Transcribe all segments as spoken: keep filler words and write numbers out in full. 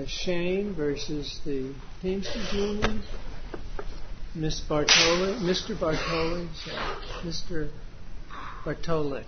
Shane versus the Teamsters Union. Miss Bartoli, Mister Bartoli, sorry, Mister Bartolik.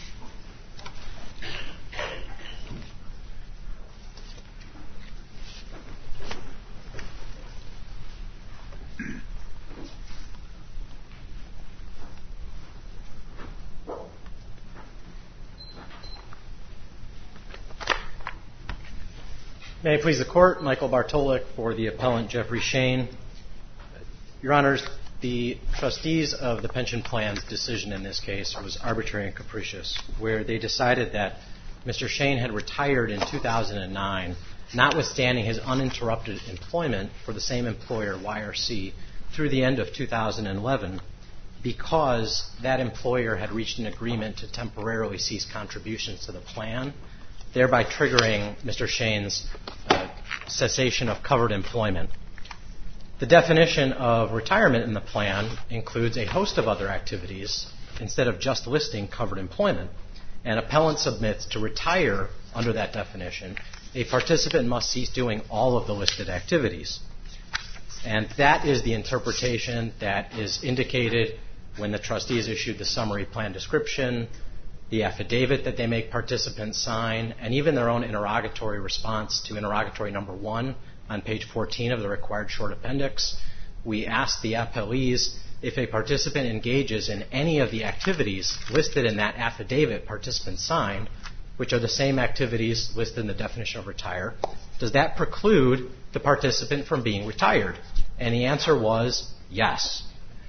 May it please the Court, Michael Bartolik for the appellant Jeffrey Shane. Your Honors, the trustees of the pension plan's decision in this case was arbitrary and capricious, where they decided that Mister Shane had retired in two thousand nine, notwithstanding his uninterrupted employment for the same employer, Y R C, through the end of two thousand eleven, because that employer had reached an agreement to temporarily cease contributions to the plan, thereby triggering Mister Shane's uh, cessation of covered employment. The definition of retirement in the plan includes a host of other activities instead of just listing covered employment. An appellant submits to retire under that definition, a participant must cease doing all of the listed activities. And that is the interpretation that is indicated when the trustees issued the summary plan description, the affidavit that they make participants sign, and even their own interrogatory response to interrogatory number one on page fourteen of the required short appendix. We ask the appellees if a participant engages in any of the activities listed in that affidavit participants signed, which are the same activities listed in the definition of retire, does that preclude the participant from being retired? And the answer was yes.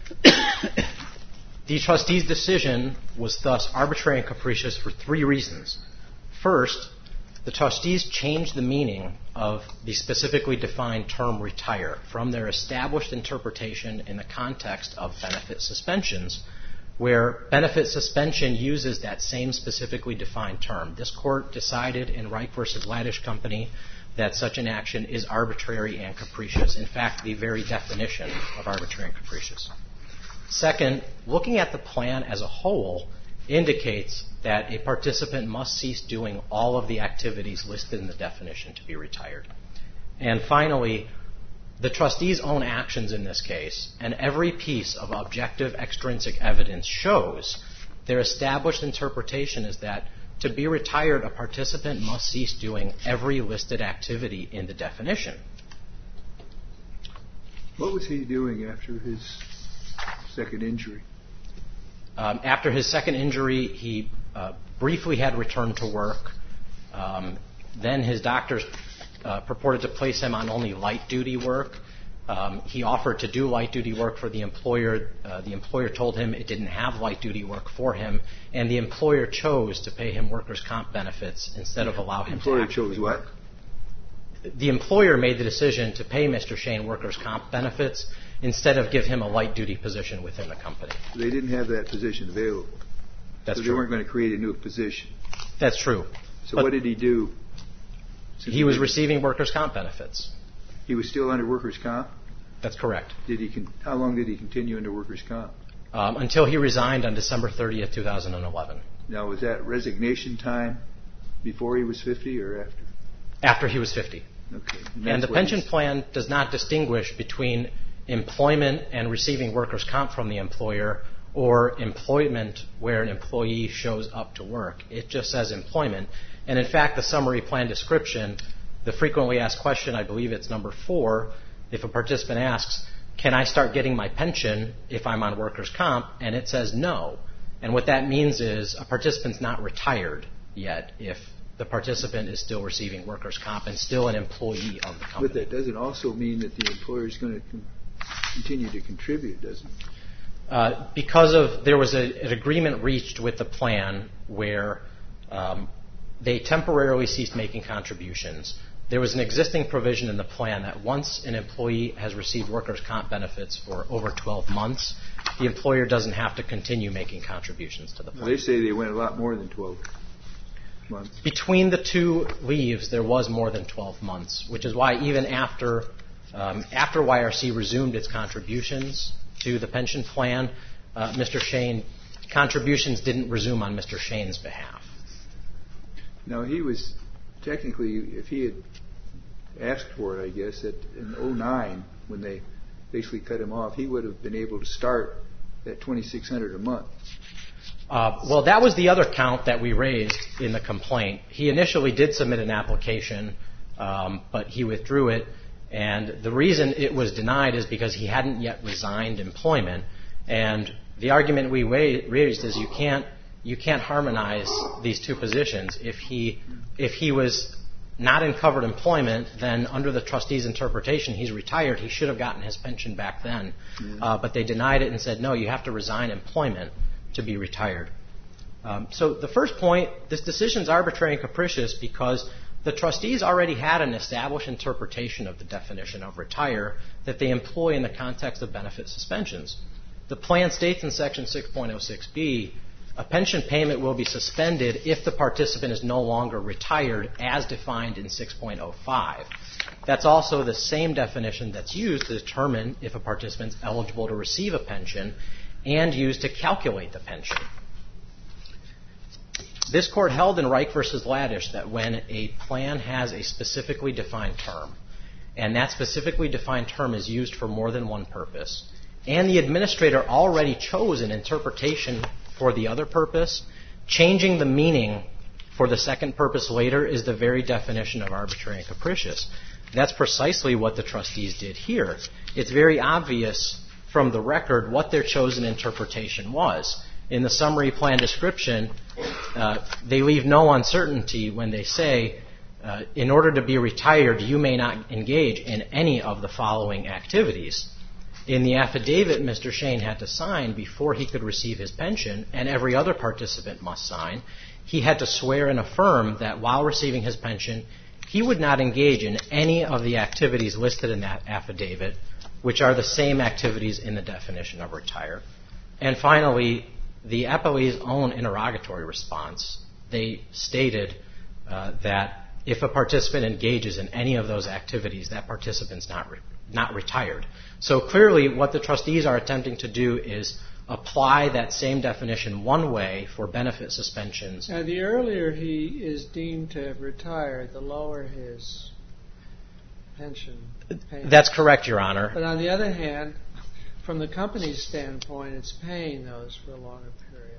The trustees' decision was thus arbitrary and capricious for three reasons. First, the trustees changed the meaning of the specifically defined term retire from their established interpretation in the context of benefit suspensions, where benefit suspension uses that same specifically defined term. This court decided in Reich versus Laddish Company that such an action is arbitrary and capricious. In fact, the very definition of arbitrary and capricious. Second, looking at the plan as a whole indicates that a participant must cease doing all of the activities listed in the definition to be retired. And finally, the trustees' own actions in this case and every piece of objective extrinsic evidence shows their established interpretation is that to be retired, a participant must cease doing every listed activity in the definition. What was he doing after his second injury? Um, after his second injury, he uh, briefly had returned to work. Um, then his doctors uh, purported to place him on only light-duty work. Um, he offered to do light-duty work for the employer. Uh, the employer told him it didn't have light-duty work for him, and the employer chose to pay him workers' comp benefits instead of allow him to employer chose what? The employer made the decision to pay Mister Shane workers' comp benefits instead of give him a light-duty position within the company. They didn't have that position available. That's so true. They weren't going to create a new position. That's true. So but what did he do? He was receiving workers' comp benefits. He was still under workers' comp? That's correct. Did he? Con- how long did he continue under workers' comp? Um, until he resigned on December thirtieth, two thousand eleven. Now, was that resignation time before he was fifty or after? After he was fifty. Okay. And, and the pension plan does not distinguish between employment and receiving workers' comp from the employer or employment where an employee shows up to work. It just says employment. And in fact, the summary plan description, the frequently asked question, I believe it's number four, if a participant asks, can I start getting my pension if I'm on workers' comp? And it says no. And what that means is a participant's not retired yet if the participant is still receiving workers' comp and still an employee of the company. But that doesn't also mean that the employer is going to con- continue to contribute, doesn't it? Uh, because of there was a, an agreement reached with the plan where um, they temporarily ceased making contributions. There was an existing provision in the plan that once an employee has received workers' comp benefits for over twelve months, the employer doesn't have to continue making contributions to the plan. Well, they say they went a lot more than twelve months. Between the two leaves, there was more than twelve months, which is why even after um, after Y R C resumed its contributions to the pension plan, uh, Mister Shane, contributions didn't resume on Mister Shane's behalf. Now, he was technically, if he had asked for it, I guess, that in oh nine, when they basically cut him off, he would have been able to start at twenty-six hundred dollars a month. Uh, well, that was the other count that we raised in the complaint. He initially did submit an application, um, but he withdrew it. And the reason it was denied is because he hadn't yet resigned employment. And the argument we raised is you can't you can't harmonize these two positions. If he if he was not in covered employment, then under the trustee's interpretation, he's retired. He should have gotten his pension back then. Mm-hmm. Uh, but they denied it and said, no, you have to resign employment to be retired. Um, so the first point, this decision is arbitrary and capricious because the trustees already had an established interpretation of the definition of retire that they employ in the context of benefit suspensions. The plan states in Section six point oh six B, a pension payment will be suspended if the participant is no longer retired as defined in six point oh five. That's also the same definition that's used to determine if a participant is eligible to receive a pension and used to calculate the pension. This court held in Reich versus Ladish that when a plan has a specifically defined term, and that specifically defined term is used for more than one purpose, and the administrator already chose an interpretation for the other purpose, changing the meaning for the second purpose later is the very definition of arbitrary and capricious. That's precisely what the trustees did here. It's very obvious from the record what their chosen interpretation was. In the summary plan description, uh, they leave no uncertainty when they say, uh, in order to be retired, you may not engage in any of the following activities. In the affidavit Mister Shane had to sign before he could receive his pension, and every other participant must sign, he had to swear and affirm that while receiving his pension, he would not engage in any of the activities listed in that affidavit, which are the same activities in the definition of retire. And finally, the appellee's own interrogatory response, they stated uh, that if a participant engages in any of those activities, that participant's not re- not retired. So clearly what the trustees are attempting to do is apply that same definition one way for benefit suspensions. Now, the earlier he is deemed to have retired, the lower his pension payment. That's correct, Your Honor. But on the other hand, from the company's standpoint, it's paying those for a longer period.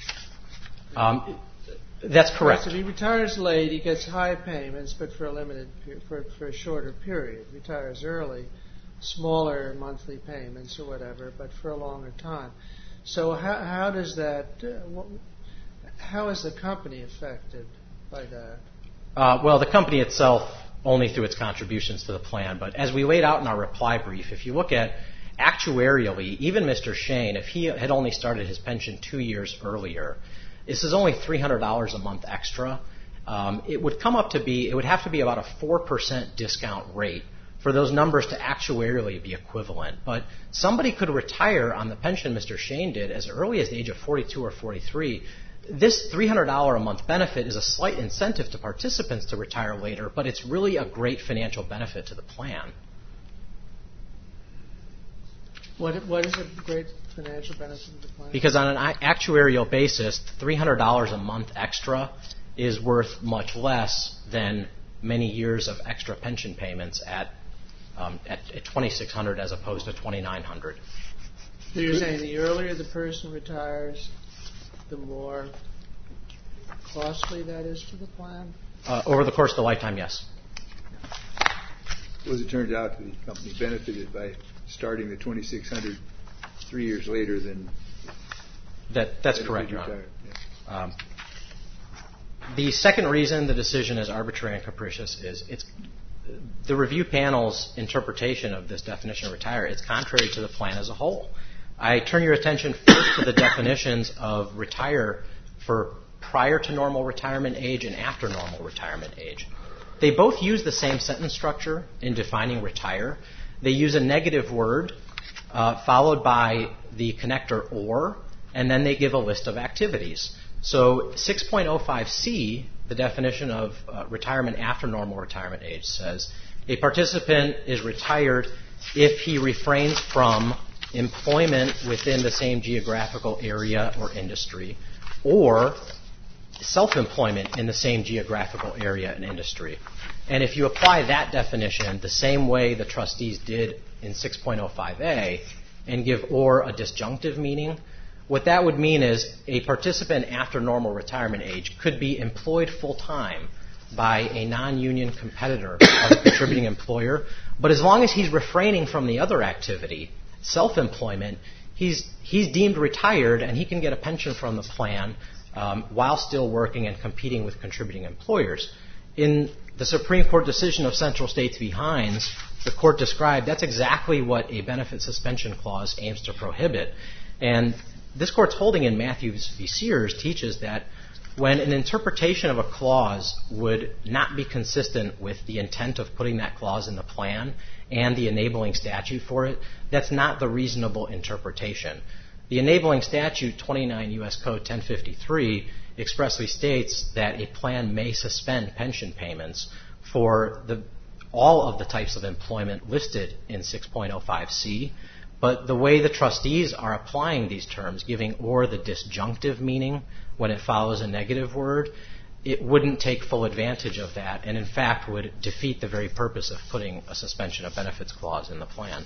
Um, that's correct. If he retires late, he gets high payments, but for a limited, for, for a shorter period. Retires early, smaller monthly payments or whatever, but for a longer time. So how, how does that? Uh, what, how is the company affected by that? Uh, well, the company itself only through its contributions to the plan. But as we laid out in our reply brief, if you look at actuarially, even Mister Shane, if he had only started his pension two years earlier, this is only three hundred dollars a month extra. Um, it would come up to be, it would have to be about a four percent discount rate for those numbers to actuarially be equivalent. But somebody could retire on the pension Mister Shane did as early as the age of forty-two or forty-three. This three hundred dollars a month benefit is a slight incentive to participants to retire later, but it's really a great financial benefit to the plan. What, what is a great financial benefit of the plan? Because on an actuarial basis, three hundred dollars a month extra is worth much less than many years of extra pension payments at um, at, at twenty-six hundred dollars as opposed to twenty-nine hundred dollars. So you're saying the earlier the person retires, the more costly that is to the plan? Uh, over the course of the lifetime, yes. Well, as it turns out, the company benefited by starting the twenty-six hundred dollars three years later than... That, that's correct, Your Honor. Yeah. Um, the second reason the decision is arbitrary and capricious is it's the review panel's interpretation of this definition of retire. It's contrary to the plan as a whole. I turn your attention first to the definitions of retire for prior to normal retirement age and after normal retirement age. They both use the same sentence structure in defining retire. They use a negative word uh, followed by the connector or, and then they give a list of activities. So six point oh five C, the definition of uh, retirement after normal retirement age, says a participant is retired if he refrains from employment within the same geographical area or industry or self-employment in the same geographical area and industry. And if you apply that definition the same way the trustees did in six point oh five A and give or a disjunctive meaning, what that would mean is a participant after normal retirement age could be employed full-time by a non-union competitor of a contributing employer, but as long as he's refraining from the other activity, self-employment, he's he's deemed retired and he can get a pension from the plan um, while still working and competing with contributing employers. In the Supreme Court decision of Central States v. Hines, the court described that's exactly what a benefit suspension clause aims to prohibit. And this court's holding in Matthews v. Sears teaches that when an interpretation of a clause would not be consistent with the intent of putting that clause in the plan and the enabling statute for it, that's not the reasonable interpretation. The enabling statute, twenty-nine U S Code ten fifty-three, expressly states that a plan may suspend pension payments for the, all of the types of employment listed in six point oh five C, but the way the trustees are applying these terms, giving or the disjunctive meaning when it follows a negative word, it wouldn't take full advantage of that and in fact would defeat the very purpose of putting a suspension of benefits clause in the plan.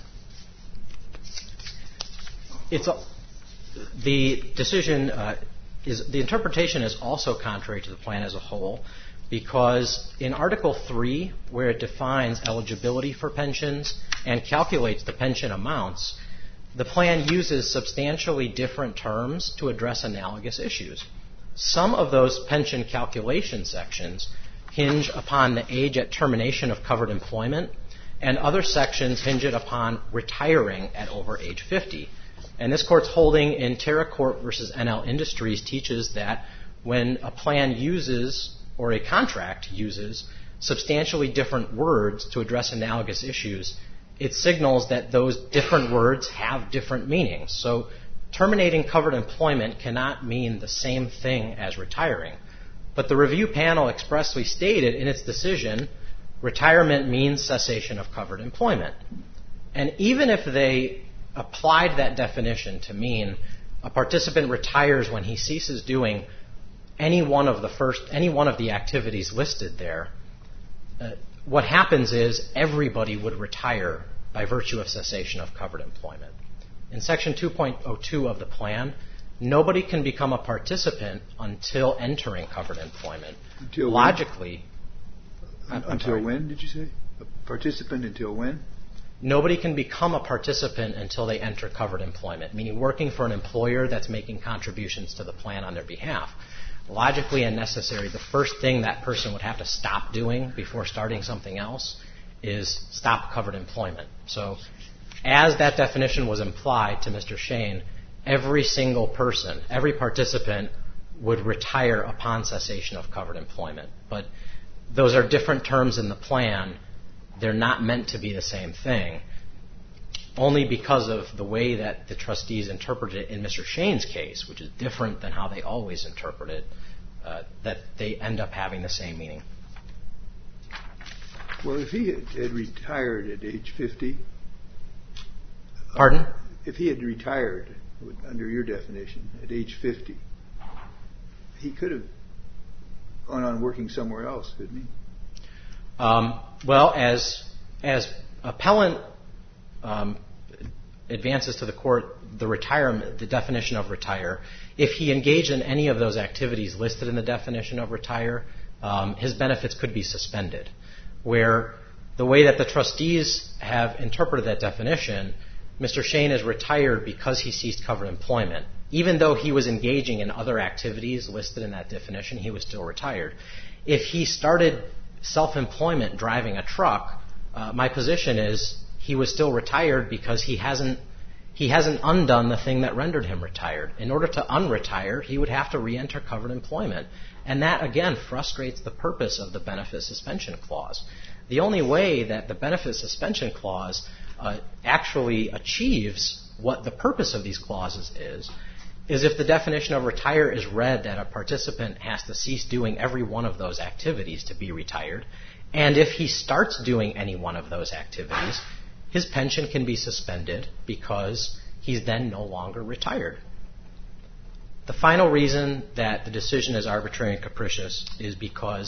It's a, the decision uh, is the interpretation is also contrary to the plan as a whole, because in Article three, where it defines eligibility for pensions and calculates the pension amounts, the plan uses substantially different terms to address analogous issues. Some of those pension calculation sections hinge upon the age at termination of covered employment, and other sections hinge it upon retiring at over age fifty. And this court's holding in TerraCorp versus N L Industries teaches that when a plan uses or a contract uses substantially different words to address analogous issues, it signals that those different words have different meanings. So terminating covered employment cannot mean the same thing as retiring. But the review panel expressly stated in its decision, retirement means cessation of covered employment. And even if they applied that definition to mean a participant retires when he ceases doing any one of the first, any one of the activities listed there, uh, what happens is everybody would retire by virtue of cessation of covered employment. In Section two point oh two of the plan, nobody can become a participant until entering covered employment. Until Logically. When? Until when, did you say? A participant until when? Nobody can become a participant until they enter covered employment, meaning working for an employer that's making contributions to the plan on their behalf. Logically and necessary, the first thing that person would have to stop doing before starting something else is stop covered employment. So as that definition was implied to Mister Shane, every single person, every participant would retire upon cessation of covered employment. But those are different terms in the plan. They're not meant to be the same thing, only because of the way that the trustees interpret it in Mister Shane's case, which is different than how they always interpret it, uh, that they end up having the same meaning. Well, if he had, had retired at age fifty... Pardon? Uh, if he had retired, under your definition, at age fifty, he could have gone on working somewhere else, couldn't he? Um, well, as as appellant um, advances to the court the retirement, the definition of retire, if he engaged in any of those activities listed in the definition of retire, um, his benefits could be suspended. Where the way that the trustees have interpreted that definition, Mister Shane is retired because he ceased covered employment. Even though he was engaging in other activities listed in that definition, he was still retired. If he started self-employment driving a truck, uh, my position is he was still retired because he hasn't he hasn't undone the thing that rendered him retired. In order to unretire, he would have to re-enter covered employment. And that, again, frustrates the purpose of the benefit suspension clause. The only way that the benefit suspension clause uh, actually achieves what the purpose of these clauses is, is if the definition of retire is read that a participant has to cease doing every one of those activities to be retired, and if he starts doing any one of those activities, his pension can be suspended because he's then no longer retired. The final reason that the decision is arbitrary and capricious is because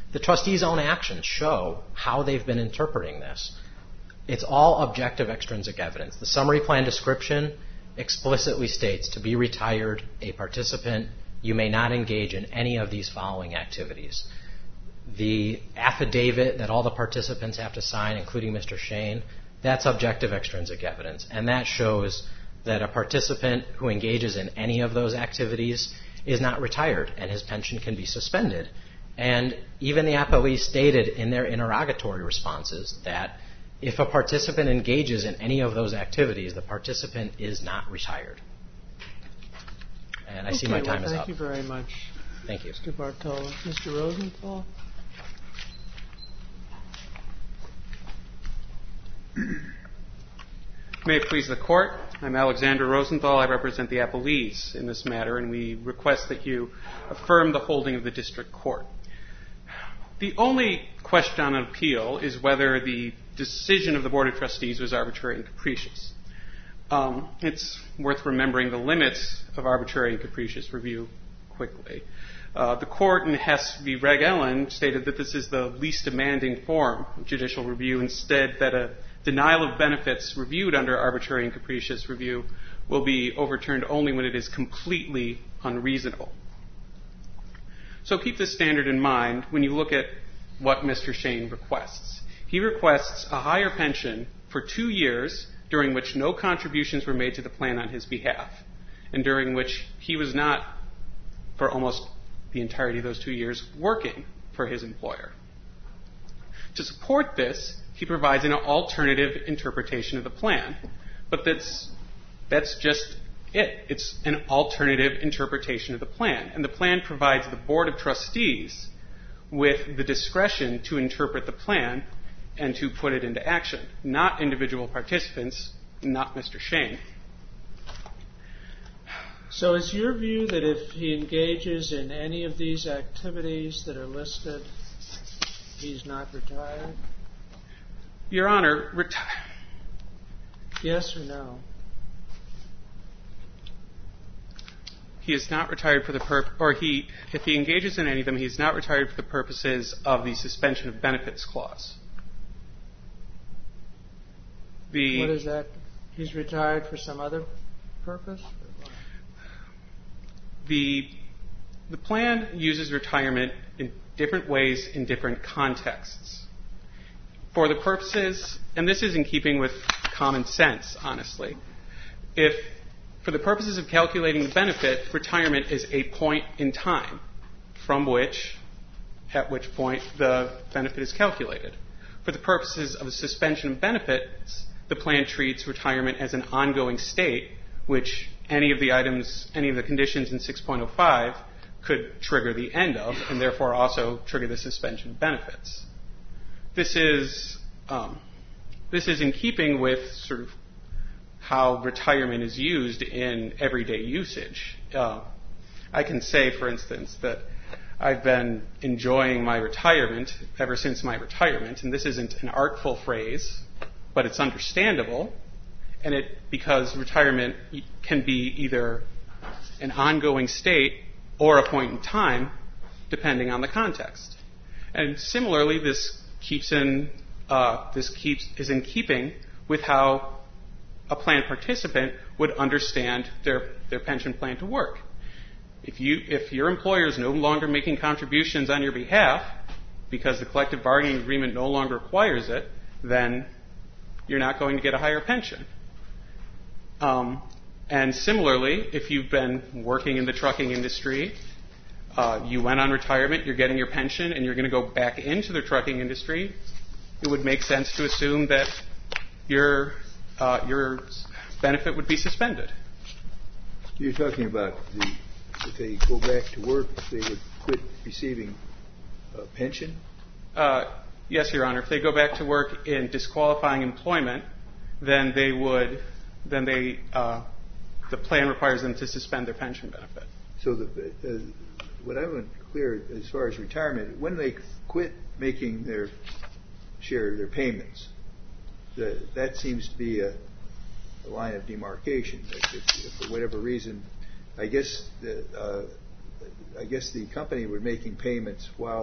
The trustees' own actions show how they've been interpreting this. It's all objective extrinsic evidence. The summary plan description explicitly states, to be retired, a participant, you may not engage in any of these following activities. The affidavit that all the participants have to sign, including Mister Shane, that's objective extrinsic evidence. And that shows that a participant who engages in any of those activities is not retired and his pension can be suspended. And even the appellees stated in their interrogatory responses that if a participant engages in any of those activities, the participant is not retired. And I okay, see my time well, is up. Thank you very much. Thank you. Mister Bartolo. Mister Rosenthal? May it please the Court. I'm Alexander Rosenthal. I represent the appellees in this matter, and we request that you affirm the holding of the district court. The only question on appeal is whether the decision of the Board of Trustees was arbitrary and capricious. Um, it's worth remembering the limits of arbitrary and capricious review quickly. Uh, the court in Hess v. Reg Ellen stated that this is the least demanding form of judicial review, instead that a denial of benefits reviewed under arbitrary and capricious review will be overturned only when it is completely unreasonable. So keep this standard in mind when you look at what Mister Shane requests. He requests a higher pension for two years during which no contributions were made to the plan on his behalf, and during which he was not, for almost the entirety of those two years, working for his employer. To support this, he provides an alternative interpretation of the plan, but that's, that's just it. It's an alternative interpretation of the plan, and the plan provides the Board of Trustees with the discretion to interpret the plan and to put it into action, not individual participants, not Mister Shane. So is your view that if he engages in any of these activities that are listed, he's not retired? Your Honor, reti- Yes or no? He is not retired for the purpose, or he, if he engages in any of them, he is not retired for the purposes of the suspension of benefits clause. The, what is that? He's retired for some other purpose? The, the plan uses retirement in different ways in different contexts. For the purposes, and this is in keeping with common sense, honestly, if for the purposes of calculating the benefit, retirement is a point in time from which, at which point the benefit is calculated. For the purposes of the suspension of benefits, the plan treats retirement as an ongoing state, which any of the items, any of the conditions in six point oh five could trigger the end of, and therefore also trigger the suspension of benefits. This is um, this is in keeping with sort of how retirement is used in everyday usage. Uh, I can say, for instance, that I've been enjoying my retirement ever since my retirement, and this isn't an artful phrase, but it's understandable, and it because retirement can be either an ongoing state or a point in time, depending on the context. And similarly, this keeps in uh, this keeps is in keeping with how a plan participant would understand their, their pension plan to work. If you if your employer is no longer making contributions on your behalf because the collective bargaining agreement no longer requires it, then you're not going to get a higher pension. Um, and similarly, if you've been working in the trucking industry, uh, you went on retirement, you're getting your pension, and you're going to go back into the trucking industry, it would make sense to assume that your uh, your benefit would be suspended. You're talking about the, if they go back to work, they would quit receiving a pension? Uh, yes, Your Honor. If they go back to work in disqualifying employment, then they would, then they, uh, the plan requires them to suspend their pension benefit. So the, uh, what I want clear as far as retirement, when they quit making their share, their payments, the, that seems to be a, a line of demarcation. If, if for whatever reason, I guess the, uh, I guess the company were making payments while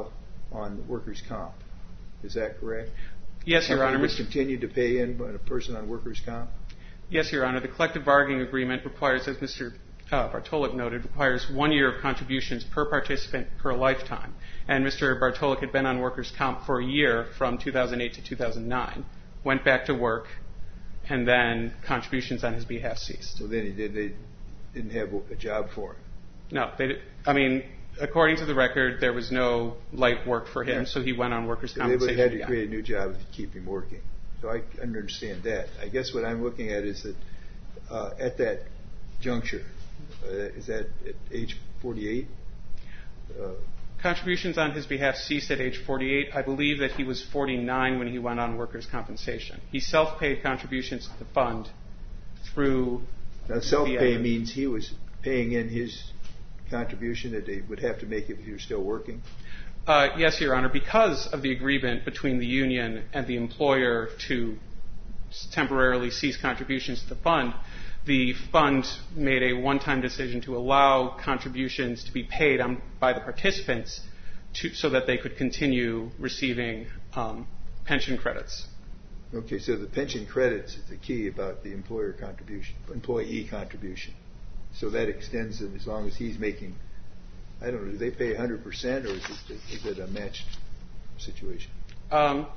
on workers' comp. Is that correct? Yes, Your Honor. Would continue to pay in a person on workers' comp? Yes, Your Honor. The collective bargaining agreement requires, as Mister Uh, Bartolek noted, requires one year of contributions per participant per lifetime. And Mister Bartolek had been on workers' comp for a year from two thousand eight to two thousand nine, went back to work, and then contributions on his behalf ceased. So then he did, they didn't have a job for him? No. They did, I mean, according to the record, there was no light work for him, yeah. So he went on workers' so compensation. They would have had to again. create a new job to keep him working. So I understand that. I guess what I'm looking at is that uh, at that juncture, uh, is that at age forty-eight? Uh, Contributions on his behalf ceased at age forty-eight. I believe that he was forty-nine when he went on workers' compensation. He self-paid contributions to the fund through... Now, self-pay means he was paying in his contribution that they would have to make if he was still working? Uh, yes, Your Honor. Because of the agreement between the union and the employer to temporarily cease contributions to the fund, the fund made a one-time decision to allow contributions to be paid on, by the participants to, so that they could continue receiving um, pension credits. Okay, so the pension credits is the key about the employer contribution, employee contribution. So that extends it as long as he's making, I don't know, do they pay one hundred percent or is it, is it a matched situation? Um,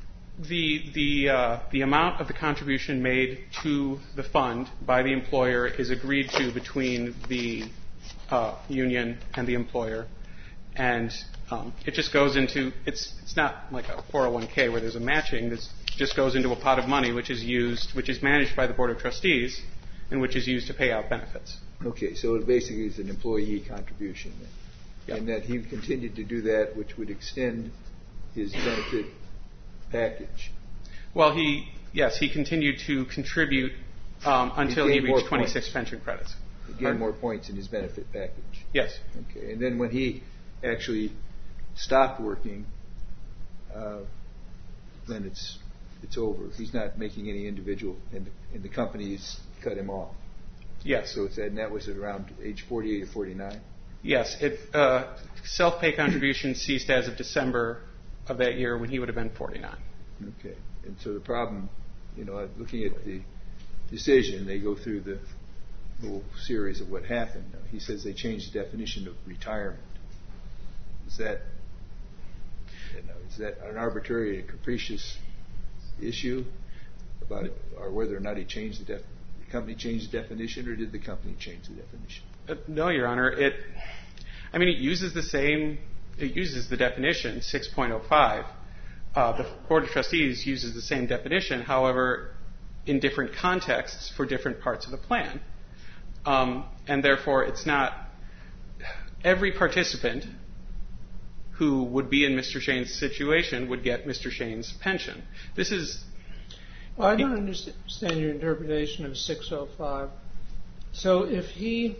the the uh, the amount of the contribution made to the fund by the employer is agreed to between the uh, union and the employer, and um, it just goes into it's it's not like a four oh one k where there's a matching. This just goes into a pot of money which is used, which is managed by the Board of Trustees, and which is used to pay out benefits. Okay, so it basically is an employee contribution, then. Yep. And that he continued to do that, which would extend his benefit package. Well, he yes, he continued to contribute um, until he, he reached twenty-six points. Pension credits. He gained Pardon? more points in his benefit package. Yes. Okay, and then when he actually stopped working, uh, then it's it's over. He's not making any individual, and the, and the company's cut him off. Yes. So it's that, and that was around age forty-eight or forty-nine? Yes. It, uh, self-pay contributions ceased as of December of that year when he would have been forty-nine. Okay. And so the problem, you know, looking at the decision, they go through the whole series of what happened. Now, he says they changed the definition of retirement. Is that, you know, is that an arbitrary and capricious issue about it, or whether or not he changed the definition? The company changed the definition, or did the company change the definition? Uh, no, Your Honor. It, I mean, it uses the same. It uses the definition six point oh five. Uh, the Board of Trustees uses the same definition, however, in different contexts for different parts of the plan, um, and therefore it's not every participant who would be in Mister Shane's situation would get Mister Shane's pension. This is. Well, I don't understand your interpretation of six oh five. So if he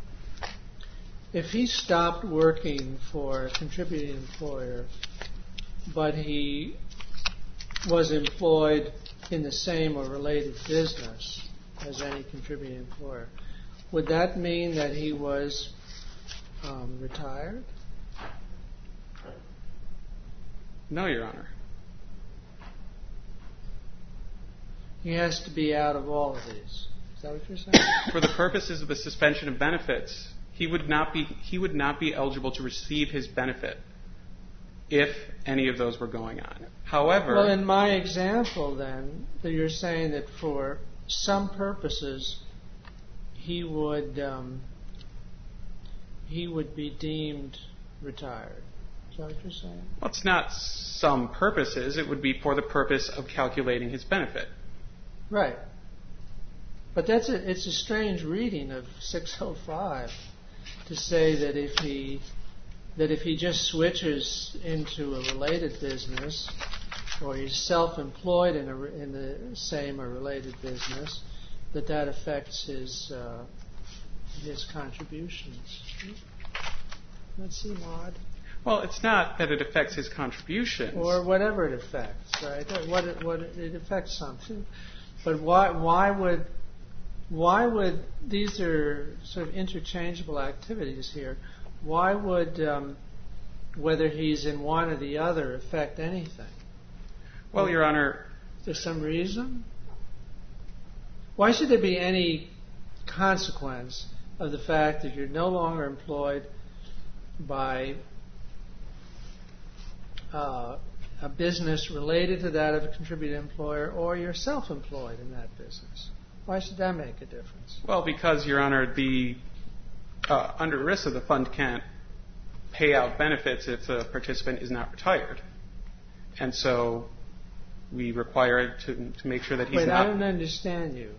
if he stopped working for a contributing employer, but he was employed in the same or related business as any contributing employer, would that mean that he was um, retired? No, Your Honor. He has to be out of all of these. Is that what you're saying? For the purposes of the suspension of benefits, he would not be he would not be eligible to receive his benefit if any of those were going on. However, well, in my example, then, that you're saying that for some purposes he would um, he would be deemed retired. Is that what you're saying? Well, it's not some purposes. It would be for the purpose of calculating his benefit. Right. But that's a, it's a strange reading of six oh five to say that if he that if he just switches into a related business, or he's self-employed in a, in the same or related business, that that affects his uh, his contributions. That seems odd. Well, it's not that it affects his contributions, or whatever it affects, right? What it, what it, it affects something. But why why would why would these are sort of interchangeable activities here? Why would um, whether he's in one or the other affect anything? Well, Your Honor... Is there some reason? Why should there be any consequence of the fact that you're no longer employed by uh, a business related to that of a contributing employer, or you're self-employed in that business? Why should that make a difference? Well, because, Your Honor, the uh, under ERISA, the fund can't pay out benefits if the participant is not retired. And so we require it to, to make sure that he's Wait, not... I don't understand you.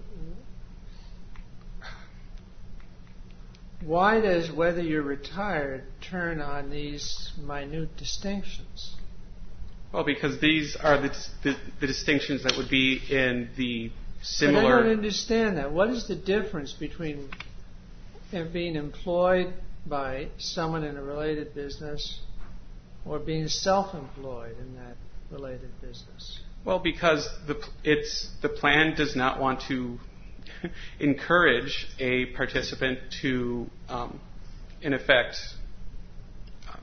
Why does whether you're retired turn on these minute distinctions? Well, because these are the, the, the distinctions that would be in the similar... But I don't understand that. What is the difference between being employed by someone in a related business or being self-employed in that related business? Well, because the, it's, the plan does not want to encourage a participant to, um, in effect, uh,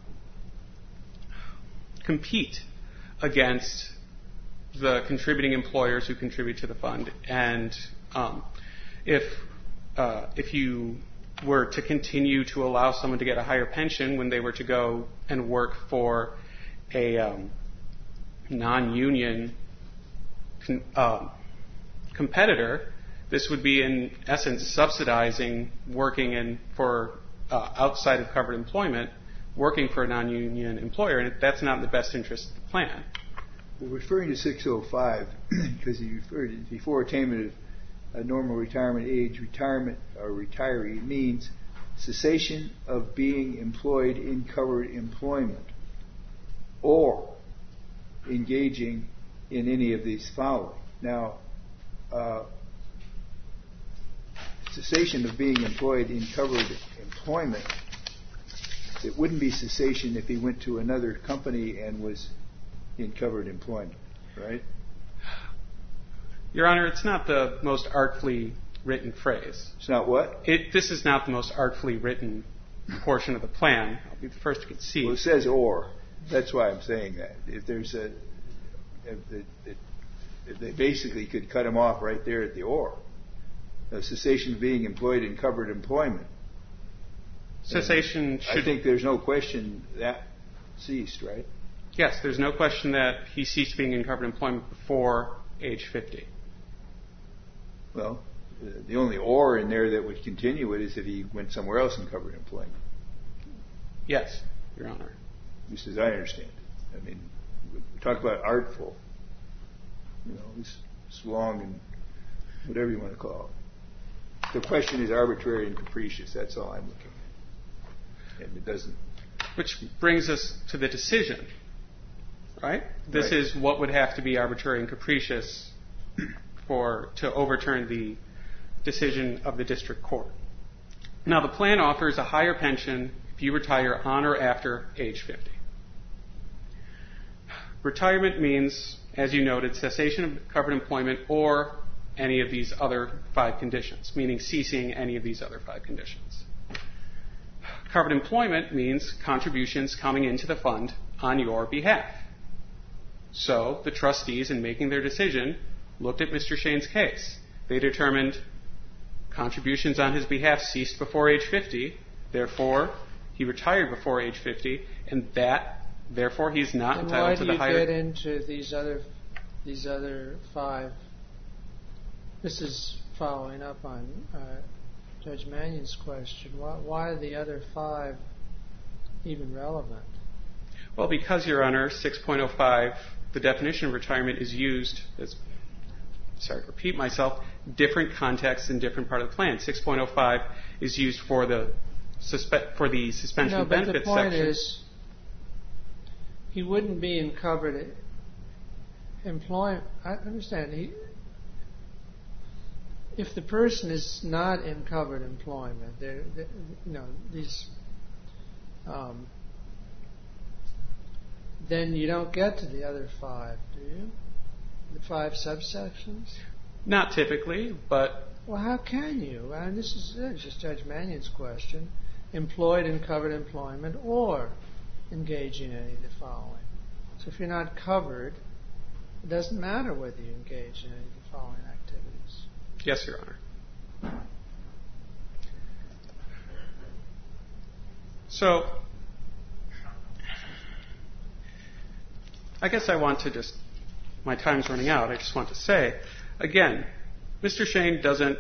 compete against the contributing employers who contribute to the fund. And um, if uh, if you were to continue to allow someone to get a higher pension when they were to go and work for a um, non-union con- uh, competitor, this would be in essence subsidizing working in for uh, outside of covered employment, working for a non-union employer, and that's not in the best interest of the plan. Well, referring to six oh five, because you referred to before attainment of a normal retirement age, retirement or retiree means cessation of being employed in covered employment or engaging in any of these following. Now, uh, cessation of being employed in covered employment, it wouldn't be cessation if he went to another company and was in covered employment, right? Your Honor, it's not the most artfully written phrase. It's not what? It, this is not the most artfully written portion of the plan. I'll be the first to concede. Well, it says or. That's why I'm saying that. If there's a, if, if, if they basically could cut him off right there at the or. A cessation of being employed in covered employment. Cessation should... I think there's no question that ceased, right? Yes, there's no question that he ceased being in covered employment before age fifty. Well, the only or in there that would continue it is if he went somewhere else in covered employment. Yes, Your Honor. Just as I understand it. I mean, we talk about artful. You know, it's, it's long and whatever you want to call it. The question is arbitrary and capricious. That's all I'm looking at. And it doesn't... Which brings us to the decision, right? This Right. is what would have to be arbitrary and capricious for to overturn the decision of the district court. Now, the plan offers a higher pension if you retire on or after age fifty. Retirement means, as you noted, cessation of covered employment or any of these other five conditions, meaning ceasing any of these other five conditions. Covered employment means contributions coming into the fund on your behalf. So the trustees, in making their decision, looked at Mister Shane's case. They determined contributions on his behalf ceased before age fifty, therefore he retired before age fifty, and that, therefore, he's not and entitled to the higher... why do you get into these other, these other five? This is following up on uh, Judge Mannion's question. Why, why are the other five even relevant? Well, because, Your Honor, six point oh five, the definition of retirement is used, as, sorry to repeat myself, different contexts in different part of the plan. six point oh five is used for the suspe- for the suspension no, of benefits section. No, but the point is, he wouldn't be in covered employment. I understand. He, if the person is not in covered employment, they're, they're, you know, these, um, then you don't get to the other five, do you? The five subsections? Not typically, but... Well, how can you? And this is uh, just Judge Mannion's question. Employed in covered employment or engaging in any of the following. So if you're not covered, it doesn't matter whether you engage in any of the following activities. Yes, Your Honor. So, I guess I want to just, my time's running out, I just want to say, again, Mister Shane doesn't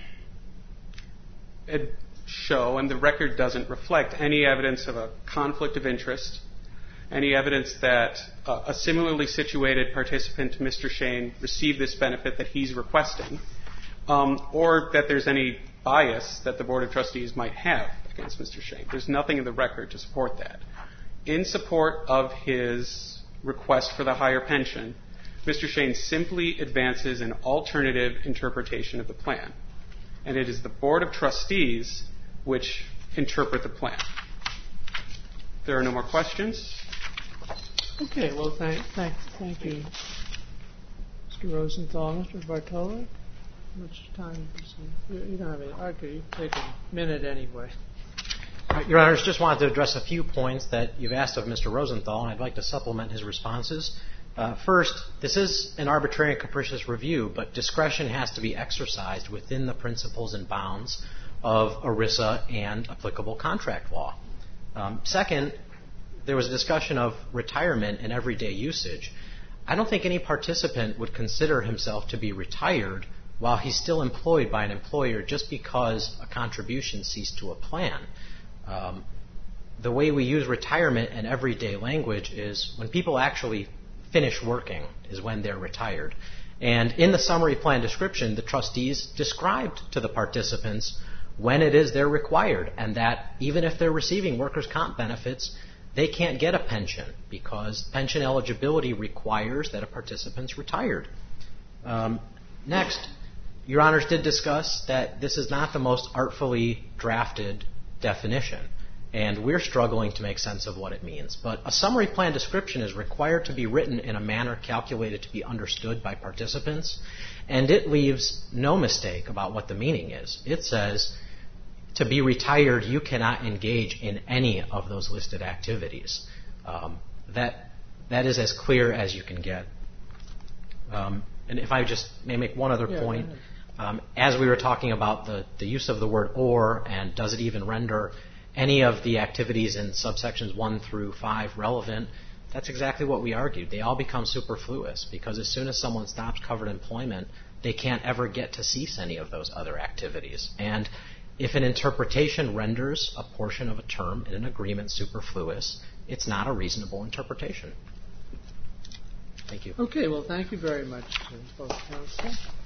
show, and the record doesn't reflect, any evidence of a conflict of interest, any evidence that uh, a similarly situated participant to Mister Shane received this benefit that he's requesting, um, or that there's any bias that the Board of Trustees might have against Mister Shane. There's nothing in the record to support that. In support of his request for the higher pension, Mister Shane simply advances an alternative interpretation of the plan. And it is the Board of Trustees which interpret the plan. There are no more questions? Okay, well, thank, thank, thank you, Mister Rosenthal. Mister Bartolak, how much time is you? You don't have any. Okay, you take a minute anyway. Uh, Your Honors, just wanted to address a few points that you've asked of Mister Rosenthal, and I'd like to supplement his responses. Uh, first, this is an arbitrary and capricious review, but discretion has to be exercised within the principles and bounds of ERISA and applicable contract law. Um, second, there was a discussion of retirement and everyday usage. I don't think any participant would consider himself to be retired while he's still employed by an employer just because a contribution ceased to a plan. Um, the way we use retirement and everyday language is when people actually finish working is when they're retired. And in the summary plan description, the trustees described to the participants when it is they're required, and that even if they're receiving workers' comp benefits, they can't get a pension because pension eligibility requires that a participant's retired. Um, next, Your Honors did discuss that this is not the most artfully drafted definition, and we're struggling to make sense of what it means. But a summary plan description is required to be written in a manner calculated to be understood by participants, and it leaves no mistake about what the meaning is. It says, to be retired, you cannot engage in any of those listed activities. Um, that that is as clear as you can get. Um, and if I just may make one other yeah, point, um, as we were talking about the, the use of the word or and does it even render any of the activities in subsections one through five relevant, that's exactly what we argued. They all become superfluous because as soon as someone stops covered employment, they can't ever get to cease any of those other activities. And if an interpretation renders a portion of a term in an agreement superfluous, it's not a reasonable interpretation. Thank you. Okay, well, thank you very much to both counsel.